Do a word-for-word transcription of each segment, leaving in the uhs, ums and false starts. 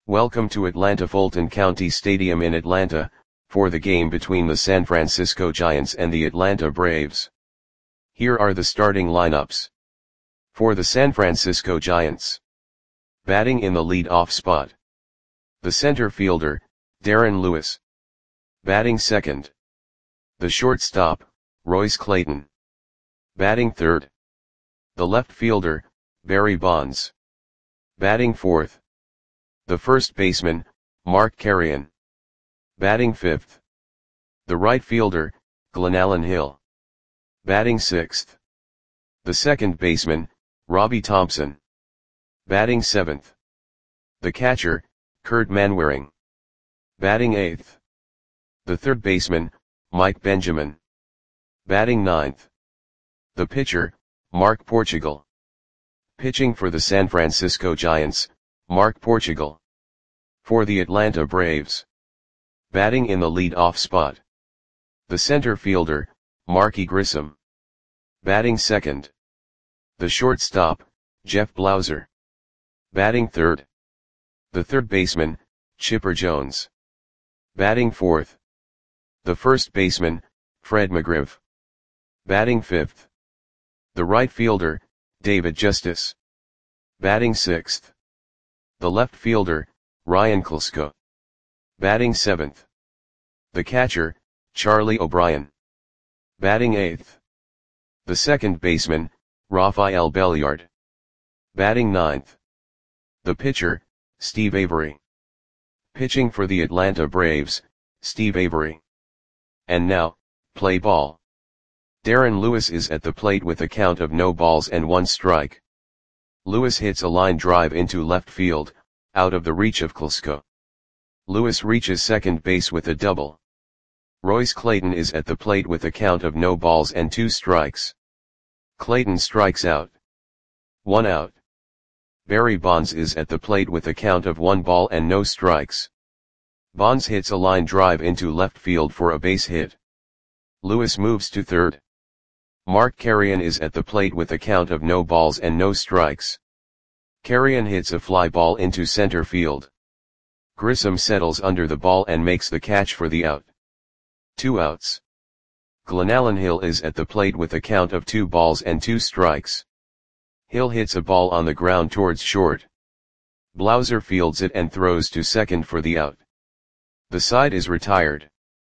Welcome to Atlanta Fulton County Stadium in Atlanta, for the game between the San Francisco Giants and the Atlanta Braves. Here are the starting lineups. For the San Francisco Giants. Batting in the lead-off spot. The center fielder, Darren Lewis. Batting second. The shortstop, Royce Clayton. Batting third. The left fielder, Barry Bonds. Batting fourth. The first baseman, Mark Carreon. Batting fifth. The right fielder, Glenallen Hill. Batting sixth. The second baseman, Robbie Thompson. Batting seventh. The catcher, Kurt Manwaring. Batting eighth. The third baseman, Mike Benjamin. Batting ninth. The pitcher, Mark Portugal. Pitching for the San Francisco Giants, Mark Portugal. For the Atlanta Braves. Batting in the lead-off spot. The center fielder, Marky Grissom. Batting second. The shortstop, Jeff Blauser. Batting third. The third baseman, Chipper Jones. Batting fourth. The first baseman, Fred McGriff. Batting fifth. The right fielder, David Justice. Batting sixth. The left fielder, Ryan Klesko. Batting seventh. The catcher, Charlie O'Brien. Batting eighth. The second baseman, Rafael Belliard. Batting ninth. The pitcher, Steve Avery. Pitching for the Atlanta Braves, Steve Avery. And now, play ball. Darren Lewis is at the plate with a count of no balls and one strike. Lewis hits a line drive into left field, out of the reach of Klesko. Lewis reaches second base with a double. Royce Clayton is at the plate with a count of no balls and two strikes. Clayton strikes out. One out. Barry Bonds is at the plate with a count of one ball and no strikes. Bonds hits a line drive into left field for a base hit. Lewis moves to third. Mark Carreon is at the plate with a count of no balls and no strikes. Carreon hits a fly ball into center field. Grissom settles under the ball and makes the catch for the out. Two outs. Glenallen Hill is at the plate with a count of two balls and two strikes. Hill hits a ball on the ground towards short. Blauser fields it and throws to second for the out. The side is retired.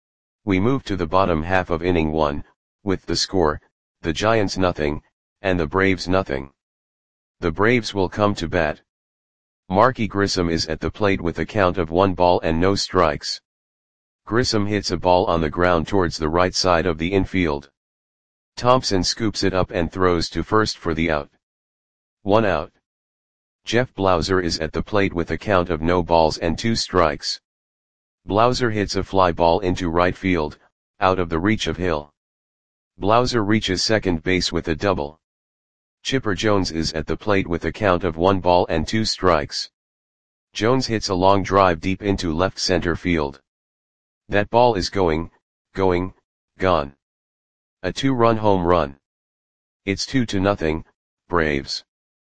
We move to the bottom half of inning one, with the score, the Giants nothing, and the Braves nothing. The Braves will come to bat. Marky Grissom is at the plate with a count of one ball and no strikes. Grissom hits a ball on the ground towards the right side of the infield. Thompson scoops it up and throws to first for the out. One out. Jeff Blauser is at the plate with a count of no balls and two strikes. Blauser hits a fly ball into right field, out of the reach of Hill. Blauser reaches second base with a double. Chipper Jones is at the plate with a count of one ball and two strikes. Jones hits a long drive deep into left center field. That ball is going, going, gone. A two-run home run. It's two to nothing, Braves.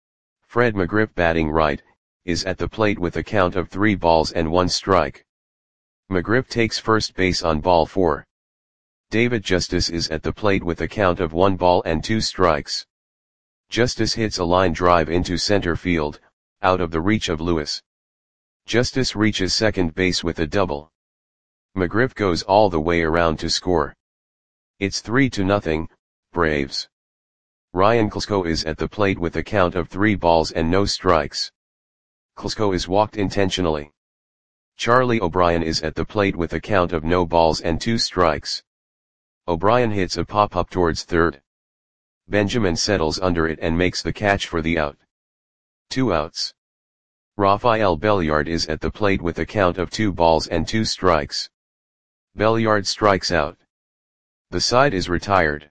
Fred McGriff, batting right, is at the plate with a count of three balls and one strike. McGriff takes first base on ball four. David Justice is at the plate with a count of one ball and two strikes. Justice hits a line drive into center field, out of the reach of Lewis. Justice reaches second base with a double. McGriff goes all the way around to score. It's three to nothing, Braves. Ryan Klesko is at the plate with a count of three balls and no strikes. Klesko is walked intentionally. Charlie O'Brien is at the plate with a count of no balls and two strikes. O'Brien hits a pop-up towards third. Benjamin settles under it and makes the catch for the out. Two outs. Rafael Belliard is at the plate with a count of two balls and two strikes. Belliard strikes out. The side is retired.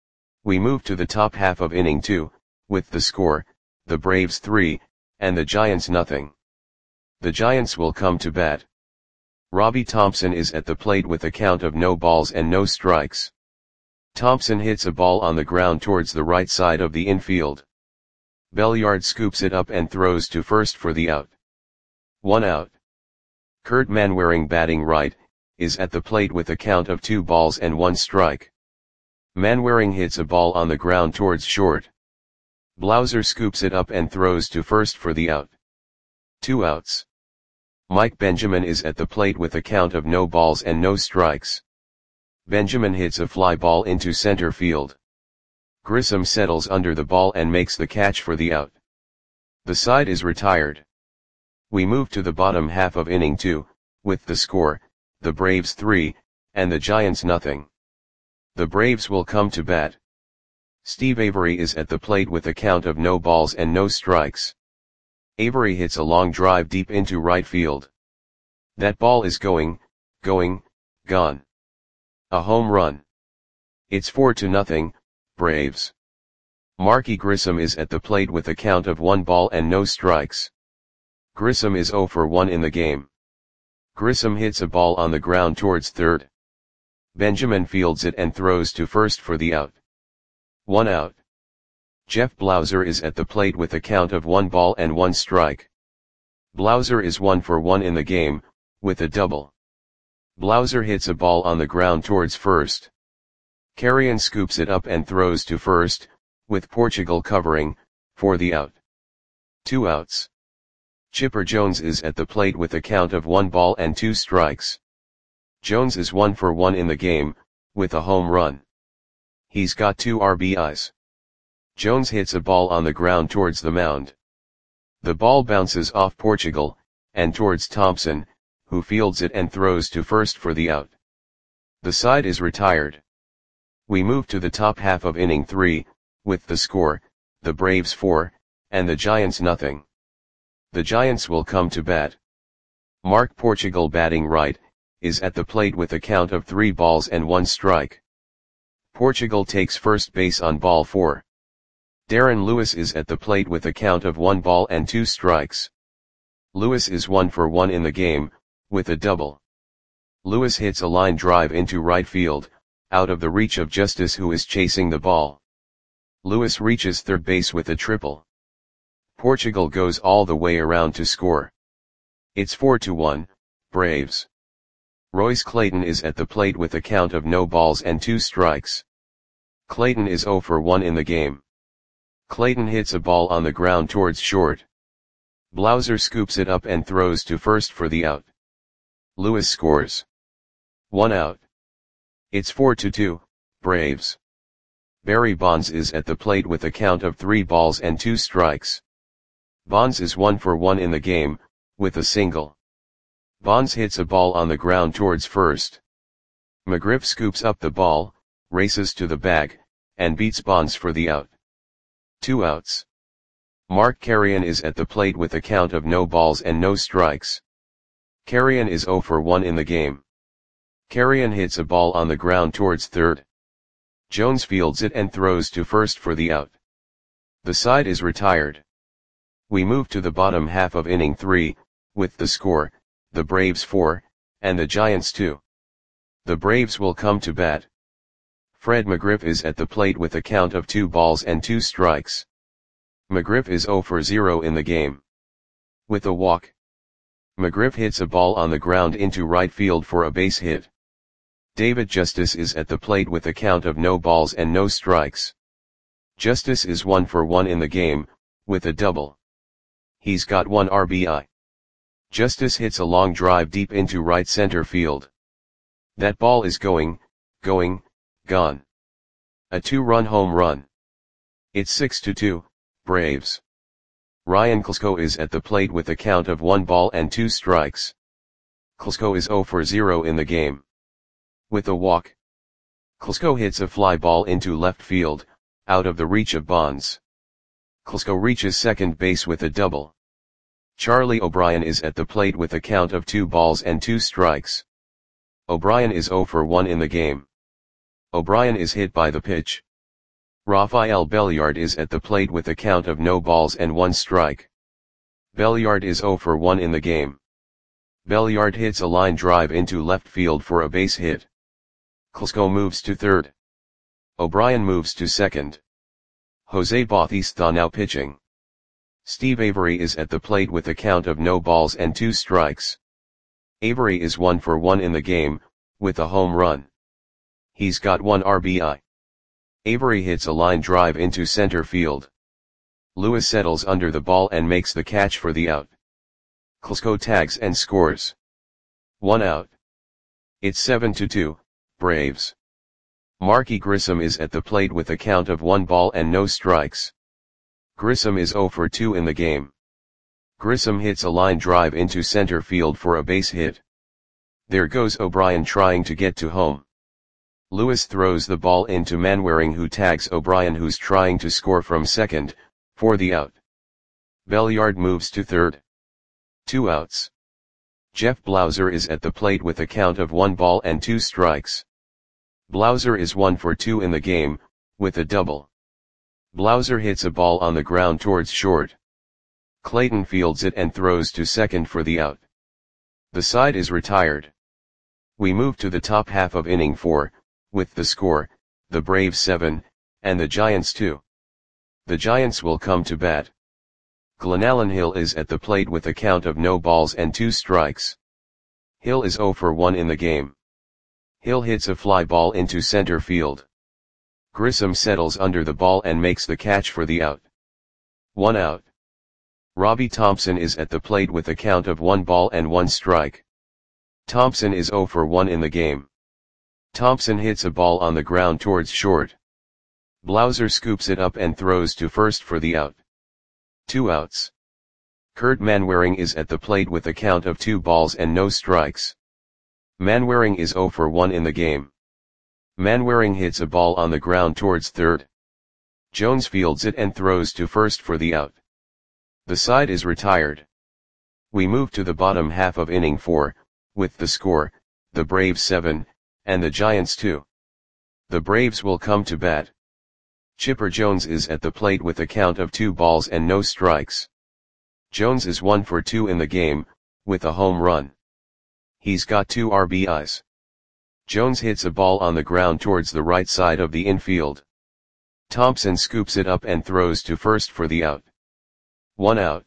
We move to the top half of inning two, with the score, the Braves three, and the Giants nothing. The Giants will come to bat. Robbie Thompson is at the plate with a count of no balls and no strikes. Thompson hits a ball on the ground towards the right side of the infield. Belliard scoops it up and throws to first for the out. One out. Kurt Manwaring batting right, is at the plate with a count of two balls and one strike. Manwaring hits a ball on the ground towards short. Blauser scoops it up and throws to first for the out. Two outs. Mike Benjamin is at the plate with a count of no balls and no strikes. Benjamin hits a fly ball into center field. Grissom settles under the ball and makes the catch for the out. The side is retired. We move to the bottom half of inning two, with the score, the Braves three, and the Giants nothing. The Braves will come to bat. Steve Avery is at the plate with a count of no balls and no strikes. Avery hits a long drive deep into right field. That ball is going, going, gone. A home run. It's four to nothing, Braves. Marky Grissom is at the plate with a count of one ball and no strikes. Grissom is zero for one in the game. Grissom hits a ball on the ground towards third. Benjamin fields it and throws to first for the out. One out. Jeff Blauser is at the plate with a count of one ball and one strike. Blauser is one for one in the game, with a double. Blauser hits a ball on the ground towards first. Carrion scoops it up and throws to first, with Portugal covering, for the out. Two outs. Chipper Jones is at the plate with a count of one ball and two strikes. Jones is one for one in the game, with a home run. He's got two R B Is. Jones hits a ball on the ground towards the mound. The ball bounces off Portugal, and towards Thompson, who fields it and throws to first for the out. The side is retired. We move to the top half of inning three, with the score, the Braves four, and the Giants nothing. The Giants will come to bat. Mark Portugal batting right, is at the plate with a count of three balls and one strike. Portugal takes first base on ball four. Darren Lewis is at the plate with a count of one ball and two strikes. Lewis is one for one in the game, with a double. Lewis hits a line drive into right field, out of the reach of Justice, who is chasing the ball. Lewis reaches third base with a triple. Portugal goes all the way around to score. It's four to one, Braves. Royce Clayton is at the plate with a count of no balls and two strikes. Clayton is zero for one in the game. Clayton hits a ball on the ground towards short. Blauser scoops it up and throws to first for the out. Lewis scores. One out. It's four to two, Braves. Barry Bonds is at the plate with a count of three balls and two strikes. Bonds is one for one in the game, with a single. Bonds hits a ball on the ground towards first. McGriff scoops up the ball, races to the bag, and beats Bonds for the out. Two outs. Mark Carrion is at the plate with a count of no balls and no strikes. Carrion is zero for one in the game. Carrion hits a ball on the ground towards third. Jones fields it and throws to first for the out. The side is retired. We move to the bottom half of inning three, with the score, the Braves four, and the Giants two. The Braves will come to bat. Fred McGriff is at the plate with a count of two balls and two strikes. McGriff is zero for zero in the game. With a walk. McGriff hits a ball on the ground into right field for a base hit. David Justice is at the plate with a count of no balls and no strikes. Justice is one for one in the game, with a double. He's got one R B I. Justice hits a long drive deep into right center field. That ball is going, going, gone. A two-run home run. It's six to two, Braves. Ryan Klesko is at the plate with a count of one ball and two strikes. Klesko is zero for zero in the game. With a walk. Klesko hits a fly ball into left field, out of the reach of Bonds. Klesko reaches second base with a double. Charlie O'Brien is at the plate with a count of two balls and two strikes. O'Brien is zero for one in the game. O'Brien is hit by the pitch. Rafael Belliard is at the plate with a count of no balls and one strike. Belliard is zero for one in the game. Belliard hits a line drive into left field for a base hit. Klesko moves to third. O'Brien moves to second. Jose Bautista now pitching. Steve Avery is at the plate with a count of no balls and two strikes. Avery is one for one in the game, with a home run. He's got one R B I. Avery hits a line drive into center field. Lewis settles under the ball and makes the catch for the out. Klesko tags and scores. One out. It's seven to two, Braves. Marky Grissom is at the plate with a count of one ball and no strikes. Grissom is zero for two in the game. Grissom hits a line drive into center field for a base hit. There goes O'Brien trying to get to home. Lewis throws the ball into Manwaring, who tags O'Brien, who's trying to score from second, for the out. Belliard moves to third. Two outs. Jeff Blauser is at the plate with a count of one ball and two strikes. Blauser is one for two in the game, with a double. Blauser hits a ball on the ground towards short. Clayton fields it and throws to second for the out. The side is retired. We move to the top half of inning four, with the score, the Braves seven, and the Giants two. The Giants will come to bat. Glenallen Hill is at the plate with a count of no balls and two strikes. Hill is zero for one in the game. Hill hits a fly ball into center field. Grissom settles under the ball and makes the catch for the out. One out. Robbie Thompson is at the plate with a count of one ball and one strike. Thompson is zero for one in the game. Thompson hits a ball on the ground towards short. Blauser scoops it up and throws to first for the out. Two outs. Kurt Manwaring is at the plate with a count of two balls and no strikes. Manwaring is zero for one in the game. Manwaring hits a ball on the ground towards third. Jones fields it and throws to first for the out. The side is retired. We move to the bottom half of inning four, with the score, the Braves seven, and the Giants two. The Braves will come to bat. Chipper Jones is at the plate with a count of two balls and no strikes. Jones is one for two in the game, with a home run. He's got two R B Is. Jones hits a ball on the ground towards the right side of the infield. Thompson scoops it up and throws to first for the out. One out.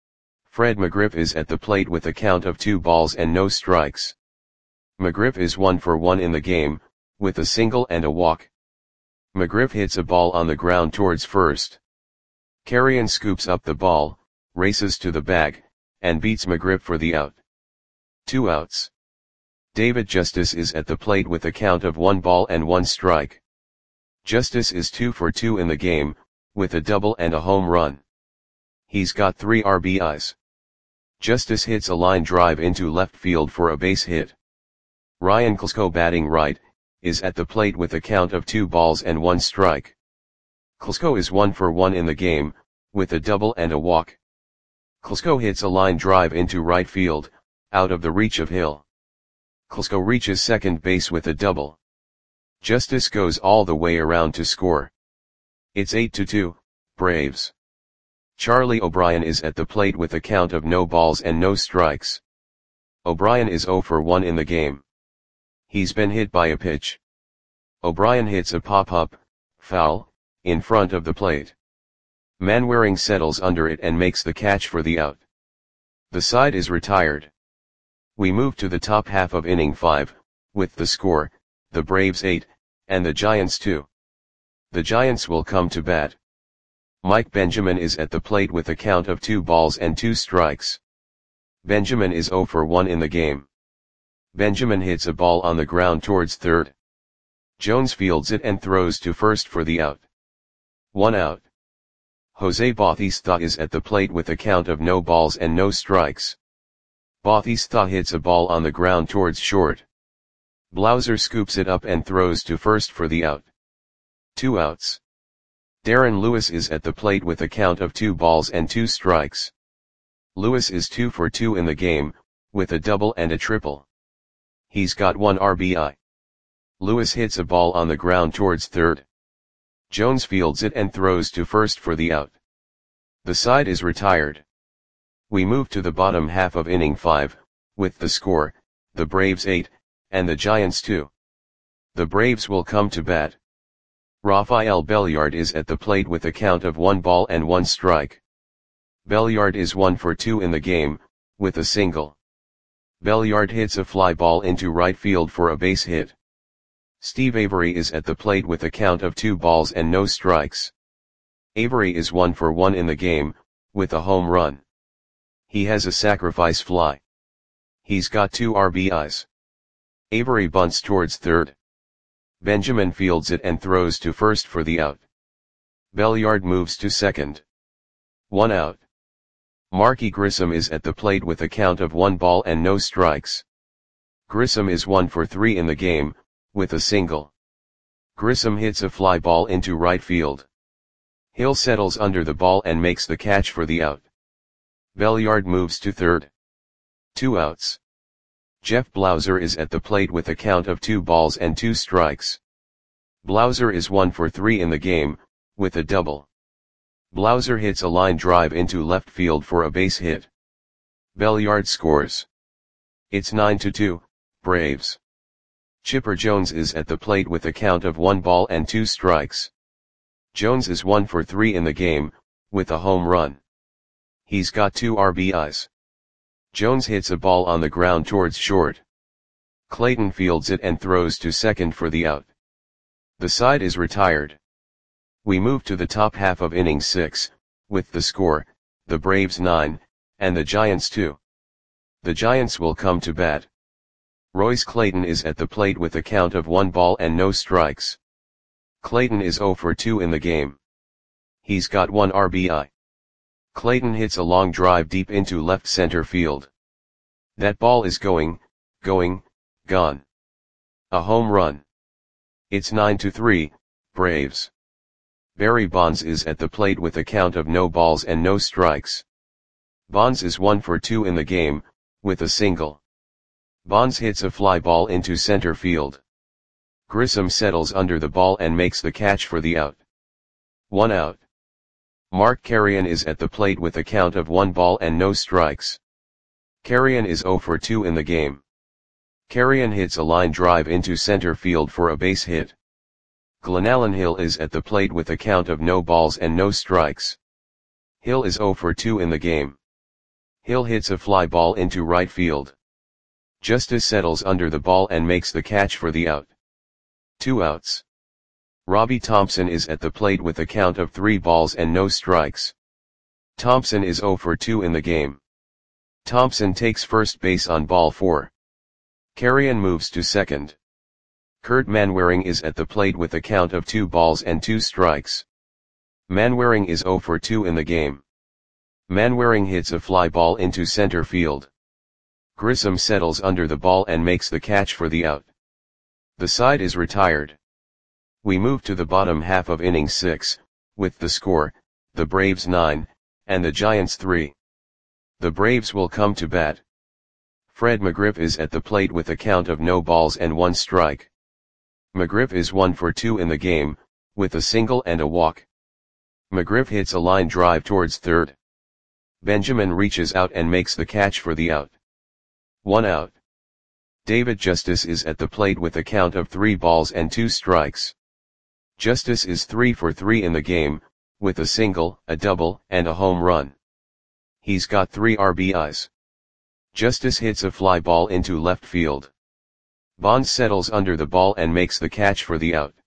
Fred McGriff is at the plate with a count of two balls and no strikes. McGriff is one for one in the game, with a single and a walk. McGriff hits a ball on the ground towards first. Carrion scoops up the ball, races to the bag, and beats McGriff for the out. Two outs. David Justice is at the plate with a count of one ball and one strike. Justice is two for two in the game, with a double and a home run. He's got three R B Is. Justice hits a line drive into left field for a base hit. Ryan Klesko, batting right, is at the plate with a count of two balls and one strike. Klesko is one for one in the game, with a double and a walk. Klesko hits a line drive into right field, out of the reach of Hill. Klesko reaches second base with a double. Justice goes all the way around to score. It's eight to two, Braves. Charlie O'Brien is at the plate with a count of no balls and no strikes. O'Brien is zero for one in the game. He's been hit by a pitch. O'Brien hits a pop-up, foul, in front of the plate. Manwaring settles under it and makes the catch for the out. The side is retired. We move to the top half of inning five, with the score, the Braves eight, and the Giants two. The Giants will come to bat. Mike Benjamin is at the plate with a count of two balls and two strikes. Benjamin is zero for one in the game. Benjamin hits a ball on the ground towards third. Jones fields it and throws to first for the out. One out. Jose Bautista is at the plate with a count of no balls and no strikes. Bautista hits a ball on the ground towards short. Blauser scoops it up and throws to first for the out. Two outs. Darren Lewis is at the plate with a count of two balls and two strikes. Lewis is two for two in the game, with a double and a triple. He's got one R B I. Lewis hits a ball on the ground towards third. Jones fields it and throws to first for the out. The side is retired. We move to the bottom half of inning five, with the score, the Braves eight, and the Giants two. The Braves will come to bat. Rafael Belliard is at the plate with a count of one ball and one strike. Belliard is one for two in the game, with a single. Belliard hits a fly ball into right field for a base hit. Steve Avery is at the plate with a count of two balls and no strikes. Avery is one for one in the game, with a home run. He has a sacrifice fly. He's got two R B Is. Avery bunts towards third. Benjamin fields it and throws to first for the out. Belliard moves to second. One out. Marky Grissom is at the plate with a count of one ball and no strikes. Grissom is one for three in the game, with a single. Grissom hits a fly ball into right field. Hill settles under the ball and makes the catch for the out. Belliard moves to third. Two outs. Jeff Blauser is at the plate with a count of two balls and two strikes. Blauser is one for three in the game, with a double. Blauser hits a line drive into left field for a base hit. Belliard scores. It's nine to two, Braves. Chipper Jones is at the plate with a count of one ball and two strikes. Jones is one for three in the game, with a home run. He's got two R B Is. Jones hits a ball on the ground towards short. Clayton fields it and throws to second for the out. The side is retired. We move to the top half of inning six, with the score, the Braves nine, and the Giants two. The Giants will come to bat. Royce Clayton is at the plate with a count of one ball and no strikes. Clayton is zero for two in the game. He's got one R B I. Clayton hits a long drive deep into left center field. That ball is going, going, gone. A home run. It's nine to three, Braves. Barry Bonds is at the plate with a count of no balls and no strikes. Bonds is one for two in the game, with a single. Bonds hits a fly ball into center field. Grissom settles under the ball and makes the catch for the out. One out. Mark Carrion is at the plate with a count of one ball and no strikes. Carrion is zero for two in the game. Carrion hits a line drive into center field for a base hit. Glenallen Hill is at the plate with a count of no balls and no strikes. Hill is zero for two in the game. Hill hits a fly ball into right field. Justice settles under the ball and makes the catch for the out. Two outs. Robbie Thompson is at the plate with a count of three balls and no strikes. Thompson is zero for two in the game. Thompson takes first base on ball four. Carrion moves to second. Kurt Manwaring is at the plate with a count of two balls and two strikes. Manwaring is zero for two in the game. Manwaring hits a fly ball into center field. Grissom settles under the ball and makes the catch for the out. The side is retired. We move to the bottom half of inning six, with the score, the Braves nine, and the Giants three. The Braves will come to bat. Fred McGriff is at the plate with a count of no balls and one strike. McGriff is one for two in the game, with a single and a walk. McGriff hits a line drive towards third. Benjamin reaches out and makes the catch for the out. One out. David Justice is at the plate with a count of three balls and two strikes. Justice is three for three in the game, with a single, a double, and a home run. He's got three R B Is. Justice hits a fly ball into left field. Bonds settles under the ball and makes the catch for the out.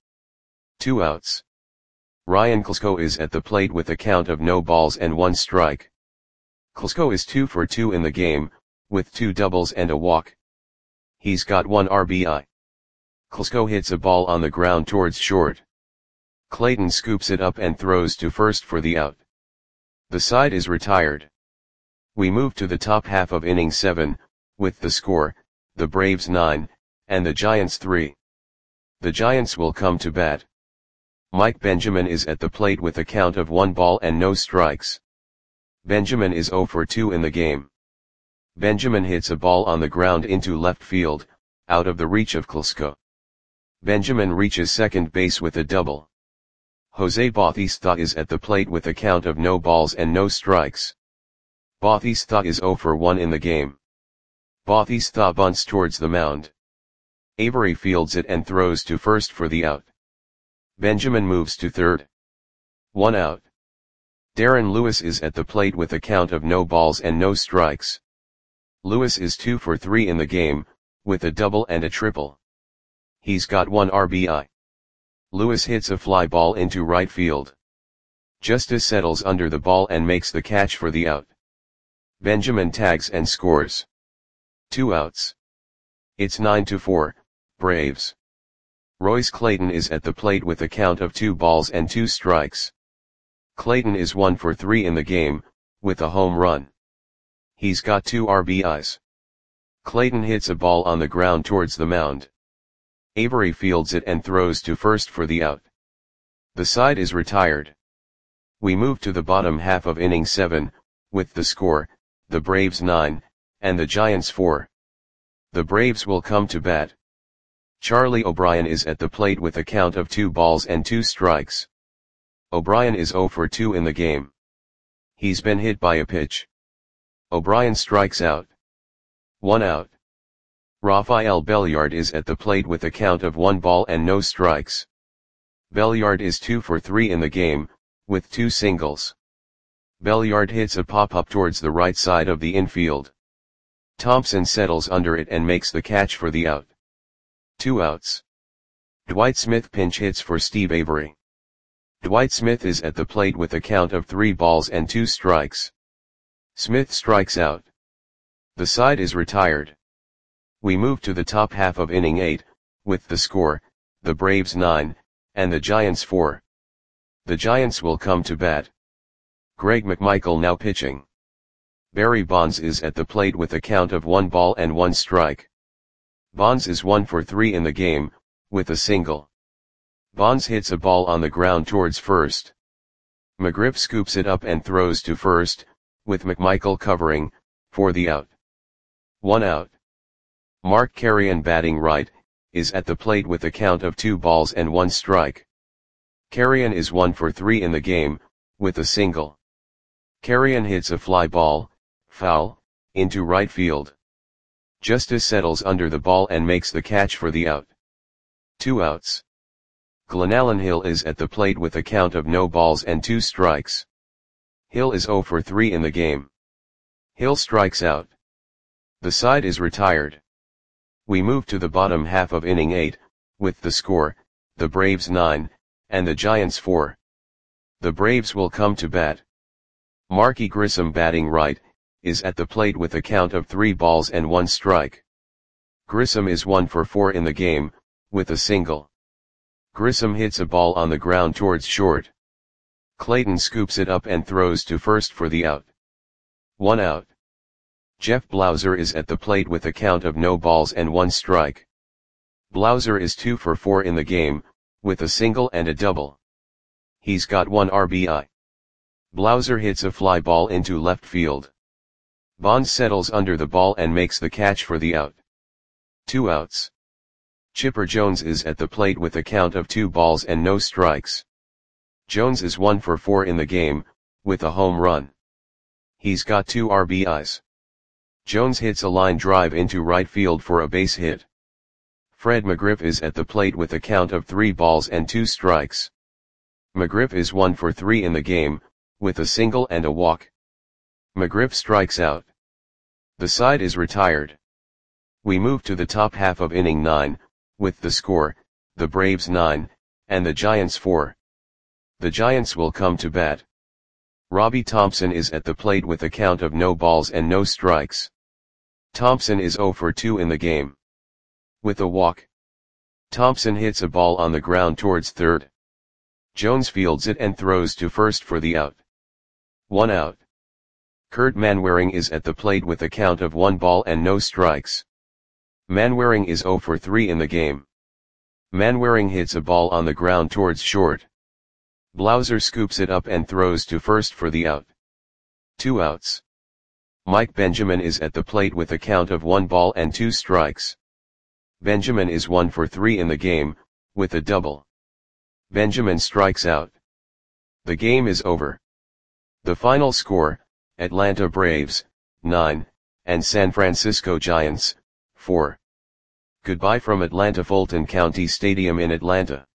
Two outs. Ryan Klesko is at the plate with a count of no balls and one strike. Klesko is two for two in the game, with two doubles and a walk. He's got one R B I. Klesko hits a ball on the ground towards short. Clayton scoops it up and throws to first for the out. The side is retired. We move to the top half of inning seven, with the score, the Braves nine, and the Giants three. The Giants will come to bat. Mike Benjamin is at the plate with a count of one ball and no strikes. Benjamin is zero for two in the game. Benjamin hits a ball on the ground into left field, out of the reach of Klesko. Benjamin reaches second base with a double. Jose Bautista is at the plate with a count of no balls and no strikes. Bautista is zero for one in the game. Bautista bunts towards the mound. Avery fields it and throws to first for the out. Benjamin moves to third. One out. Darren Lewis is at the plate with a count of no balls and no strikes. Lewis is two for three in the game, with a double and a triple. He's got one R B I. Lewis hits a fly ball into right field. Justice settles under the ball and makes the catch for the out. Benjamin tags and scores. Two outs. It's nine to four, Braves. Royce Clayton is at the plate with a count of two balls and two strikes. Clayton is one for three in the game, with a home run. He's got two R B Is. Clayton hits a ball on the ground towards the mound. Avery fields it and throws to first for the out. The side is retired. We move to the bottom half of inning seven, with the score, the Braves nine, and the Giants four. The Braves will come to bat. Charlie O'Brien is at the plate with a count of two balls and two strikes. O'Brien is zero for two in the game. He's been hit by a pitch. O'Brien strikes out. One out. Rafael Belliard is at the plate with a count of one ball and no strikes. Belliard is two for three in the game, with two singles. Belliard hits a pop-up towards the right side of the infield. Thompson settles under it and makes the catch for the out. Two outs. Dwight Smith pinch hits for Steve Avery. Dwight Smith is at the plate with a count of three balls and two strikes. Smith strikes out. The side is retired. We move to the top half of inning eight, with the score, the Braves nine, and the Giants four. The Giants will come to bat. Greg McMichael now pitching. Barry Bonds is at the plate with a count of one ball and one strike. Bonds is one for three in the game, with a single. Bonds hits a ball on the ground towards first. McGriff scoops it up and throws to first, with McMichael covering, for the out. One out. Mark Carrion batting right, is at the plate with a count of two balls and one strike. Carrion is one for three in the game, with a single. Carrion hits a fly ball, foul, into right field. Justice settles under the ball and makes the catch for the out. Two outs. Glenallen Hill is at the plate with a count of no balls and two strikes. Hill is zero for three in the game. Hill strikes out. The side is retired. We move to the bottom half of inning eight, with the score, the Braves nine, and the Giants four. The Braves will come to bat. Marky Grissom batting right, is at the plate with a count of three balls and one strike. Grissom is one for four in the game, with a single. Grissom hits a ball on the ground towards short. Clayton scoops it up and throws to first for the out. One out. Jeff Blauser is at the plate with a count of no balls and one strike. Blauser is two for four in the game, with a single and a double. He's got one R B I. Blauser hits a fly ball into left field. Bonds settles under the ball and makes the catch for the out. Two outs. Chipper Jones is at the plate with a count of two balls and no strikes. Jones is one for four in the game, with a home run. He's got two R B Is. Jones hits a line drive into right field for a base hit. Fred McGriff is at the plate with a count of three balls and two strikes. McGriff is one for three in the game, with a single and a walk. McGriff strikes out. The side is retired. We move to the top half of inning nine, with the score, the Braves nine, and the Giants four. The Giants will come to bat. Robbie Thompson is at the plate with a count of no balls and no strikes. Thompson is zero for two in the game. With a walk. Thompson hits a ball on the ground towards third. Jones fields it and throws to first for the out. One out. Kurt Manwaring is at the plate with a count of one ball and no strikes. Manwaring is zero for three in the game. Manwaring hits a ball on the ground towards short. Blauser scoops it up and throws to first for the out. Two outs. Mike Benjamin is at the plate with a count of one ball and two strikes. Benjamin is one for three in the game, with a double. Benjamin strikes out. The game is over. The final score, Atlanta Braves, nine, and San Francisco Giants, four. Goodbye from Atlanta Fulton County Stadium in Atlanta.